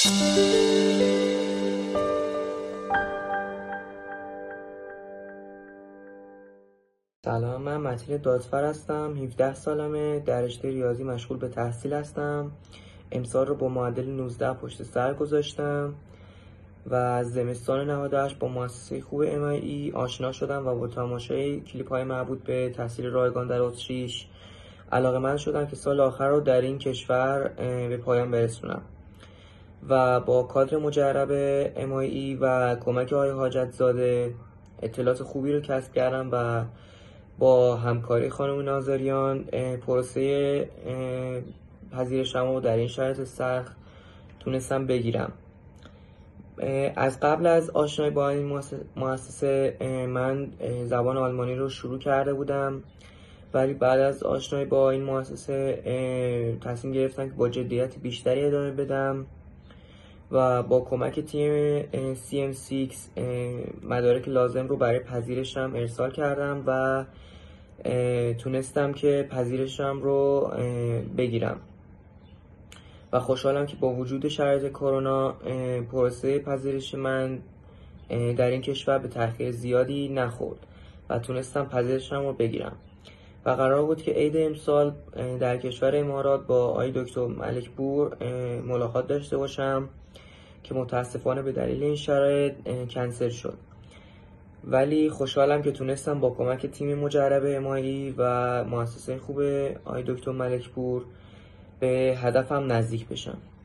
سلام، من متین دادفر هستم. 17 سالمه. در رشته ریاضی مشغول به تحصیل هستم. امسال رو با معدل 19 پشت سر گذاشتم و از زمستان 98 با مؤسسه خوب MIE آشنا شدم و با تماشای کلیپ‌های مربوط به تحصیل رایگان در اتریش علاقه‌مند شدم که سال آخر رو در این کشور به پایان برسونم و با کادر مجرب MIE و کمک آقای حاجت‌زاده اطلاعات خوبی رو کسب کردم و با همکاری خانم ناظریان پروسه پذیرشم رو در این شرایط سخت تونستم بگیرم. از قبل از آشنایی با این مؤسسه من زبان آلمانی رو شروع کرده بودم، ولی بعد از آشنایی با این مؤسسه تصمیم گرفتم که با جدیت بیشتری ادامه بدم و با کمک تیم CM6 مدارک لازم رو برای پذیرشم ارسال کردم و تونستم که پذیرشم رو بگیرم و خوشحالم که با وجود شرایط کرونا پروسه پذیرش من در این کشور به تأخیر زیادی نخورد و تونستم پذیرشم رو بگیرم و قرار بود که عید امسال در کشور امارات با آقای دکتر ملکپور ملاقات داشته باشم که متاسفانه به دلیل این شرایط کنسل شد، ولی خوشحالم که تونستم با کمک تیم مجرب MIE و مؤسسه خوب آقای دکتر ملکپور به هدفم نزدیک بشم.